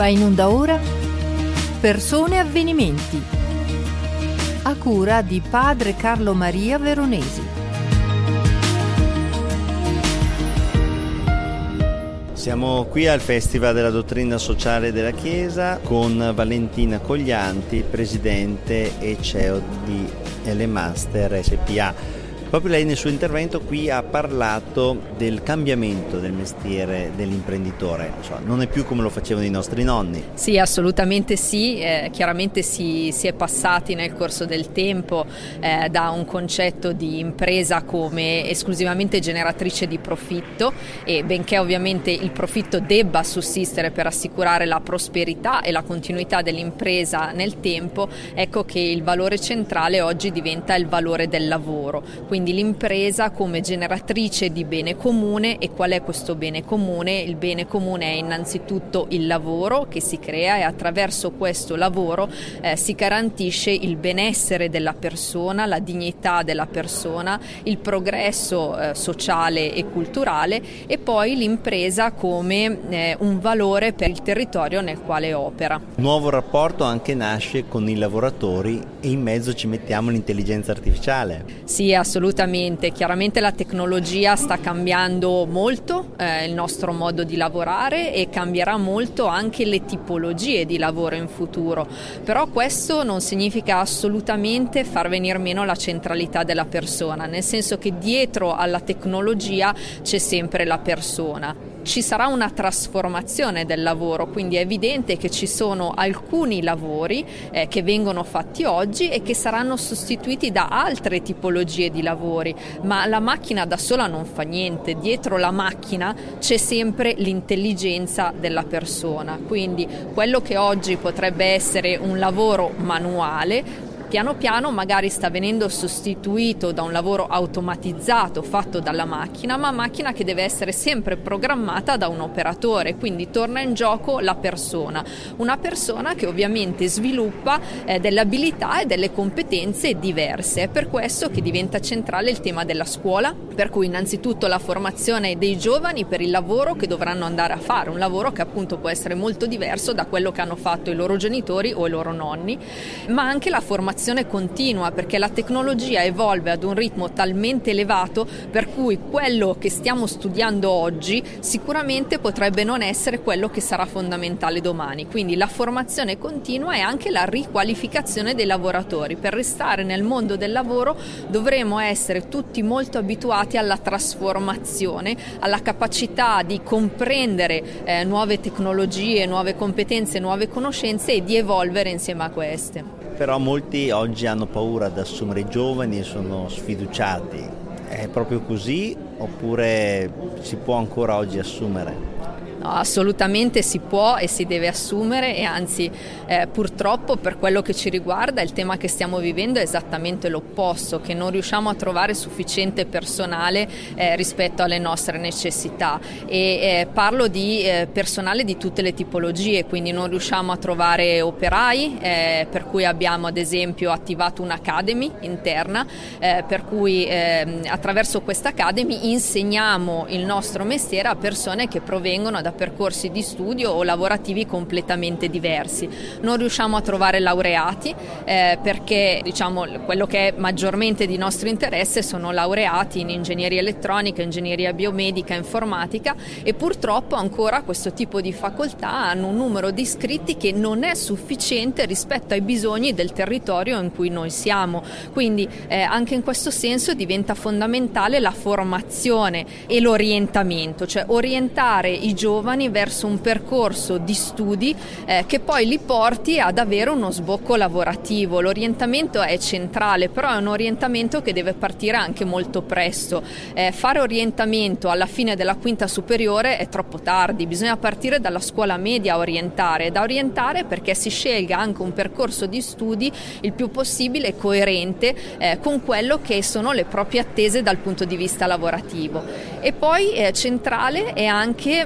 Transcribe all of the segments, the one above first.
Va in onda ora Persone e avvenimenti, a cura di padre Carlo Maria Veronesi. Siamo qui al Festival della Dottrina Sociale della Chiesa con Valentina Coglianti, presidente e CEO di Elemaster SpA. Proprio lei nel suo intervento qui ha parlato del cambiamento del mestiere dell'imprenditore, non è più come lo facevano i nostri nonni. Sì, assolutamente sì, chiaramente si è passati nel corso del tempo da un concetto di impresa come esclusivamente generatrice di profitto, e benché ovviamente il profitto debba sussistere per assicurare la prosperità e la continuità dell'impresa nel tempo, ecco che il valore centrale oggi diventa il valore del lavoro. Quindi l'impresa come generatrice di bene comune. E qual è questo bene comune? Il bene comune è innanzitutto il lavoro che si crea, e attraverso questo lavoro si garantisce il benessere della persona, la dignità della persona, il progresso sociale e culturale, e poi l'impresa come un valore per il territorio nel quale opera. Nuovo rapporto anche nasce con i lavoratori, e in mezzo ci mettiamo l'intelligenza artificiale. Sì, assolutamente. Chiaramente la tecnologia sta cambiando molto il nostro modo di lavorare, e cambierà molto anche le tipologie di lavoro in futuro. Però questo non significa assolutamente far venir meno la centralità della persona, nel senso che dietro alla tecnologia c'è sempre la persona. Ci sarà una trasformazione del lavoro, quindi è evidente che ci sono alcuni lavori che vengono fatti oggi e che saranno sostituiti da altre tipologie di lavori, ma la macchina da sola non fa niente. Dietro la macchina c'è sempre l'intelligenza della persona, quindi quello che oggi potrebbe essere un lavoro manuale piano piano magari sta venendo sostituito da un lavoro automatizzato fatto dalla macchina, ma macchina che deve essere sempre programmata da un operatore, quindi torna in gioco la persona, una persona che ovviamente sviluppa delle abilità e delle competenze diverse. È per questo che diventa centrale il tema della scuola, per cui innanzitutto la formazione dei giovani per il lavoro che dovranno andare a fare, un lavoro che appunto può essere molto diverso da quello che hanno fatto i loro genitori o i loro nonni, ma anche la formazione continua, perché la tecnologia evolve ad un ritmo talmente elevato per cui quello che stiamo studiando oggi sicuramente potrebbe non essere quello che sarà fondamentale domani. Quindi la formazione continua e anche la riqualificazione dei lavoratori. Per restare nel mondo del lavoro dovremo essere tutti molto abituati alla trasformazione, alla capacità di comprendere nuove tecnologie, nuove competenze, nuove conoscenze, e di evolvere insieme a queste. Però molti oggi hanno paura ad assumere giovani e sono sfiduciati. È proprio così oppure si può ancora oggi assumere? No, assolutamente si può e si deve assumere, e anzi purtroppo per quello che ci riguarda il tema che stiamo vivendo è esattamente l'opposto, che non riusciamo a trovare sufficiente personale rispetto alle nostre necessità, e parlo di personale di tutte le tipologie, quindi non riusciamo a trovare operai, per cui abbiamo ad esempio attivato un'academy interna, per cui attraverso questa academy insegniamo il nostro mestiere a persone che provengono da percorsi di studio o lavorativi completamente diversi. Non riusciamo a trovare laureati perché quello che è maggiormente di nostro interesse sono laureati in ingegneria elettronica, ingegneria biomedica, informatica, e purtroppo ancora questo tipo di facoltà hanno un numero di iscritti che non è sufficiente rispetto ai bisogni del territorio in cui noi siamo. Quindi anche in questo senso diventa fondamentale la formazione e l'orientamento, cioè orientare i giovani verso un percorso di studi che poi li porti ad avere uno sbocco lavorativo. L'orientamento è centrale, però è un orientamento che deve partire anche molto presto. Fare orientamento alla fine della quinta superiore è troppo tardi, bisogna partire dalla scuola media a orientare, perché si scelga anche un percorso di studi il più possibile coerente con quello che sono le proprie attese dal punto di vista lavorativo. E poi centrale è anche l'offrire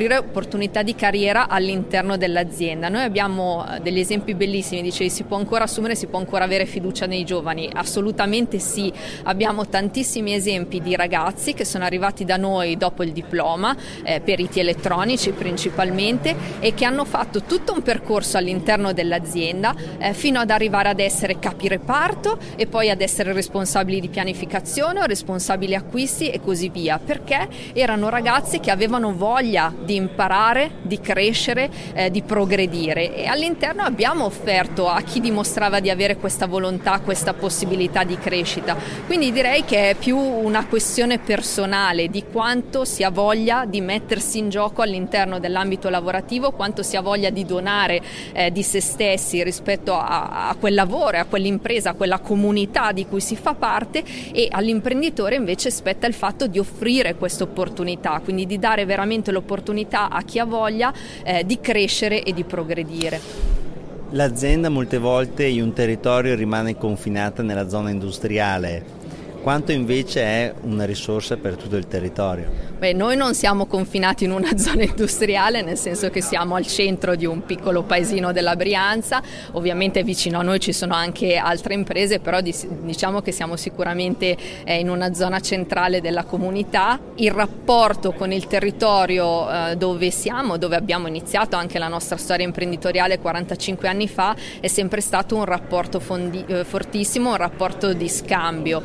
offrire opportunità di carriera all'interno dell'azienda. Noi abbiamo degli esempi bellissimi, dicevi si può ancora assumere, si può ancora avere fiducia nei giovani, assolutamente sì, abbiamo tantissimi esempi di ragazzi che sono arrivati da noi dopo il diploma, periti elettronici principalmente, e che hanno fatto tutto un percorso all'interno dell'azienda fino ad arrivare ad essere capi reparto e poi ad essere responsabili di pianificazione o responsabili acquisti e così via, perché erano ragazzi che avevano voglia di imparare, di crescere, di progredire, e all'interno abbiamo offerto a chi dimostrava di avere questa volontà, questa possibilità di crescita. Quindi direi che è più una questione personale di quanto si ha voglia di mettersi in gioco all'interno dell'ambito lavorativo, quanto si ha voglia di donare di se stessi rispetto a quel lavoro, a quell'impresa, a quella comunità di cui si fa parte, e all'imprenditore invece spetta il fatto di offrire questa opportunità, quindi di dare veramente l'opportunità a chi ha voglia di crescere e di progredire. L'azienda molte volte in un territorio rimane confinata nella zona industriale, quanto invece è una risorsa per tutto il territorio? Noi non siamo confinati in una zona industriale, nel senso che siamo al centro di un piccolo paesino della Brianza, ovviamente vicino a noi ci sono anche altre imprese, però diciamo che siamo sicuramente in una zona centrale della comunità. Il rapporto con il territorio dove siamo, dove abbiamo iniziato anche la nostra storia imprenditoriale 45 anni fa, è sempre stato un rapporto fortissimo, un rapporto di scambio.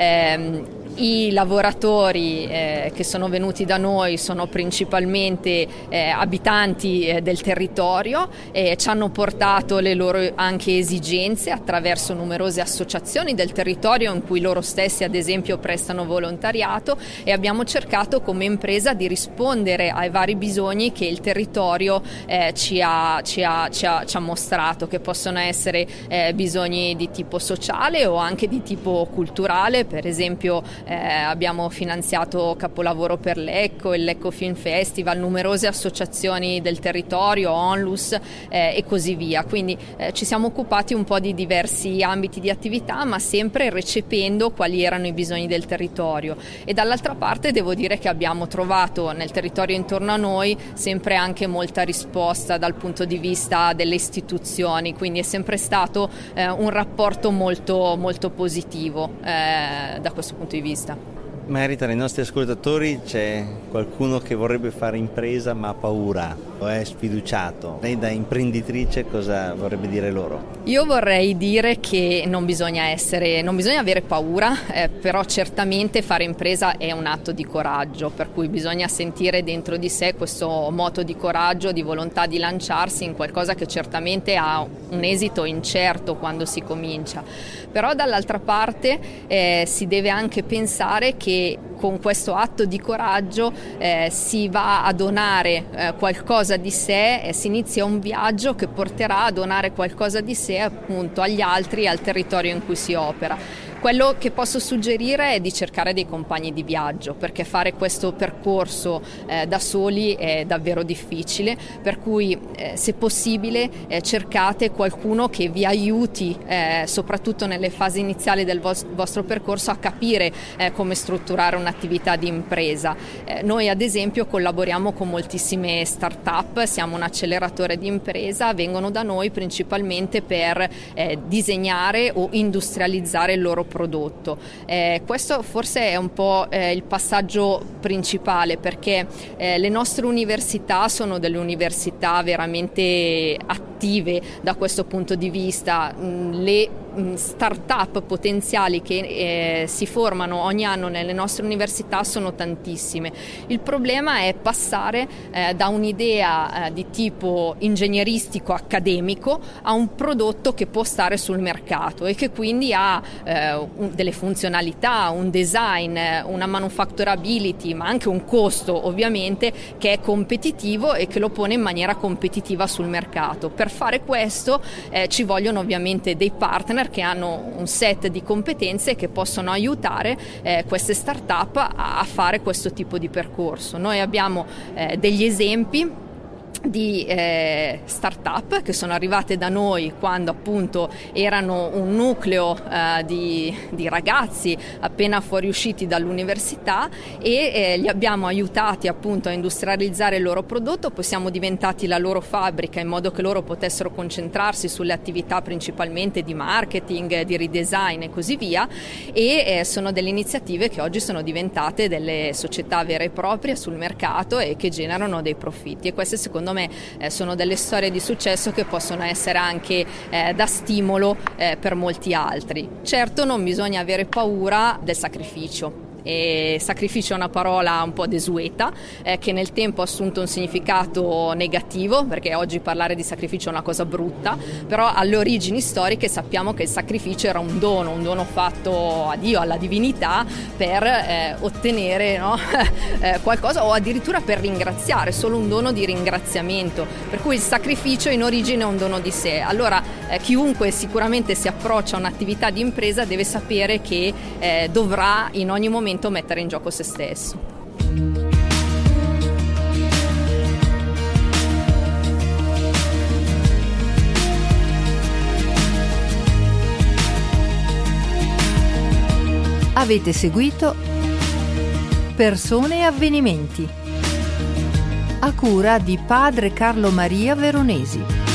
I lavoratori che sono venuti da noi sono principalmente abitanti del territorio, ci hanno portato le loro anche esigenze attraverso numerose associazioni del territorio in cui loro stessi ad esempio prestano volontariato, e abbiamo cercato come impresa di rispondere ai vari bisogni che il territorio ci ha mostrato, che possono essere bisogni di tipo sociale o anche di tipo culturale. Per esempio abbiamo finanziato Capolavoro per Lecco, il Lecco Film Festival, numerose associazioni del territorio, Onlus e così via. Quindi ci siamo occupati un po' di diversi ambiti di attività, ma sempre recependo quali erano i bisogni del territorio. E dall'altra parte devo dire che abbiamo trovato nel territorio intorno a noi sempre anche molta risposta dal punto di vista delle istituzioni, quindi è sempre stato un rapporto molto, molto positivo da questo punto di vista. Magari tra i nostri ascoltatori c'è qualcuno che vorrebbe fare impresa ma ha paura o è sfiduciato. Lei da imprenditrice cosa vorrebbe dire loro? Io vorrei dire che non bisogna avere paura, però certamente fare impresa è un atto di coraggio, per cui bisogna sentire dentro di sé questo moto di coraggio, di volontà di lanciarsi in qualcosa che certamente ha un esito incerto quando si comincia. Però dall'altra parte si deve anche pensare che con questo atto di coraggio si va a donare qualcosa di sé, si inizia un viaggio che porterà a donare qualcosa di sé appunto agli altri e al territorio in cui si opera. Quello che posso suggerire è di cercare dei compagni di viaggio, perché fare questo percorso da soli è davvero difficile, per cui se possibile cercate qualcuno che vi aiuti soprattutto nelle fasi iniziali del vostro percorso a capire come strutturare un'attività di impresa. Noi ad esempio collaboriamo con moltissime start-up, siamo un acceleratore di impresa, vengono da noi principalmente per disegnare o industrializzare il loro prodotto. Questo forse è un po' il passaggio principale, perché le nostre università sono delle università veramente attive da questo punto di vista. Le start-up potenziali che si formano ogni anno nelle nostre università sono tantissime. Il problema è passare da un'idea di tipo ingegneristico accademico a un prodotto che può stare sul mercato e che quindi ha delle funzionalità, un design, una manufacturability, ma anche un costo ovviamente che è competitivo e che lo pone in maniera competitiva sul mercato. Per fare questo ci vogliono ovviamente dei partner che hanno un set di competenze che possono aiutare queste start-up a fare questo tipo di percorso. Noi abbiamo degli esempi di start-up che sono arrivate da noi quando appunto erano un nucleo di ragazzi appena fuoriusciti dall'università, e li abbiamo aiutati appunto a industrializzare il loro prodotto. Poi siamo diventati la loro fabbrica in modo che loro potessero concentrarsi sulle attività principalmente di marketing, di redesign e così via, e sono delle iniziative che oggi sono diventate delle società vere e proprie sul mercato e che generano dei profitti, e queste secondo me sono delle storie di successo che possono essere anche da stimolo per molti altri. Certo, non bisogna avere paura del sacrificio. E sacrificio è una parola un po' desueta che nel tempo ha assunto un significato negativo, perché oggi parlare di sacrificio è una cosa brutta, però alle origini storiche sappiamo che il sacrificio era un dono fatto a Dio, alla divinità, per ottenere qualcosa, o addirittura per ringraziare, solo un dono di ringraziamento, per cui il sacrificio in origine è un dono di sé. Allora chiunque sicuramente si approccia a un'attività di impresa deve sapere che dovrà in ogni momento mettere in gioco se stesso. Avete seguito Persone e avvenimenti, a cura di padre Carlo Maria Veronesi.